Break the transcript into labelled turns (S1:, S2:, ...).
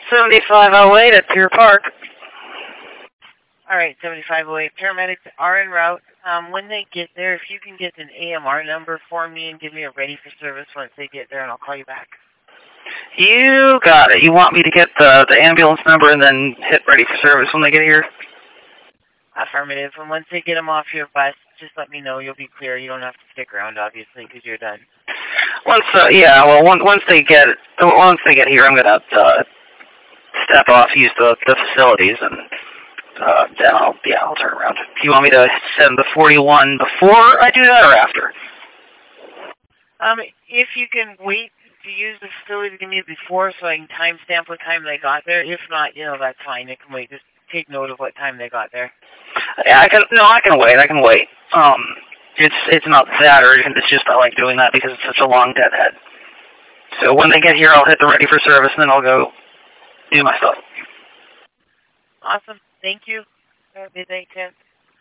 S1: 7508 at Pier Park.
S2: All right, 7508. Paramedics are en route. When they get there, if you can get an AMR number for me and give me a ready for service once they get there, and I'll call you back.
S1: You got it. You want me to get the ambulance number and then hit ready for service when they get here?
S2: Affirmative. And once they get them off your bus, just let me know. You'll be clear. You don't have to stick around, obviously, because you're done.
S1: Once they get here, I'm gonna step off, use the facilities, and then I'll turn around. Do you want me to send the 41 before I do that or after?
S2: If you can wait to use the facility to give me before, so I can timestamp what time they got there. If not, that's fine. It can wait. Just take note of what time they got there.
S1: Yeah, I can wait. I can wait. It's not that urgent. It's just I like doing that because it's such a long deadhead. So when they get here, I'll hit the ready for service, and then I'll go do my stuff.
S2: Awesome. Thank you. Have a good day, Ken.